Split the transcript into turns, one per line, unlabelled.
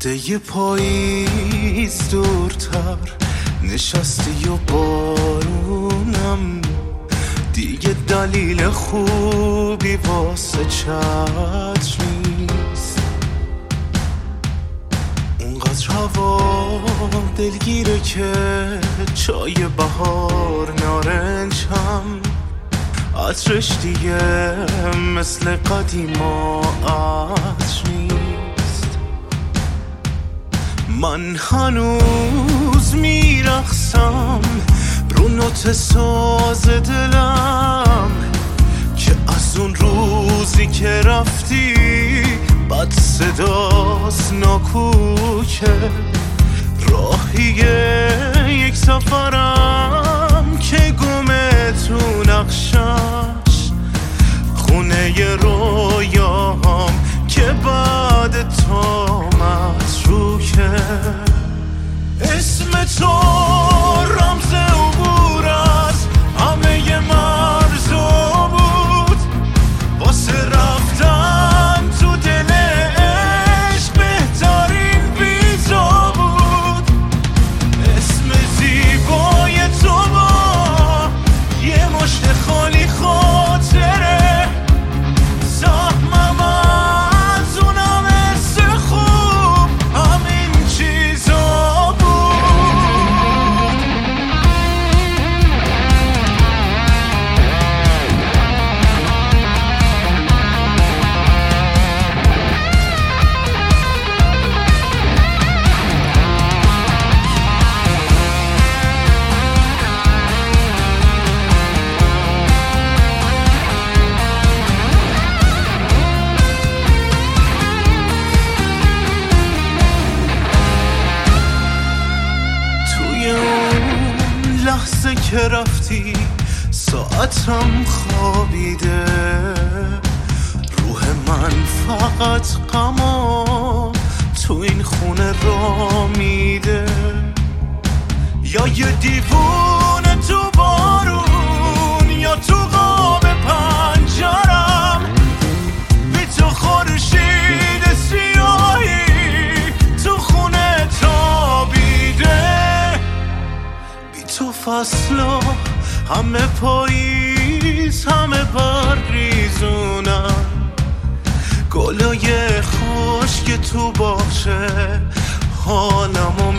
یه پاییز دورتر نشستی و بارونم دیگه دلیل خوبی واسه چتر نیست. اونقدر هوا دلگیره که چای بهار نارنجم عطرش دیگه مثل قدیما عطر نیست. من هنوز میرقصم رو نوت ساز دلم که از اون روزی که رفتی بد صداست ناکوکه. راهیه یک سفرم که گمه تو نقشش خونه ی رویاهام که بعد تا متروکه. اسم تو رمز عبور از همه ی مرزا بود واسه رفتن تو دل عشق بهترین ویزا بود. اسم زیبای تو با یه مشت خالی خاطره زحمم از اونم حس خوب همین چیزا بود. توی اون لحظه که رفتی ساعتم خوابیده، روح من فقط غما تو این خونه را میده. یا یه دیوونه تو بارون یا تو قاب پنجرم بی تو خورشید سیاهی تو خونه تابیده. بی تو فصلا همه پاییز همه برریزونن گلای خشک تو باغچه حالمو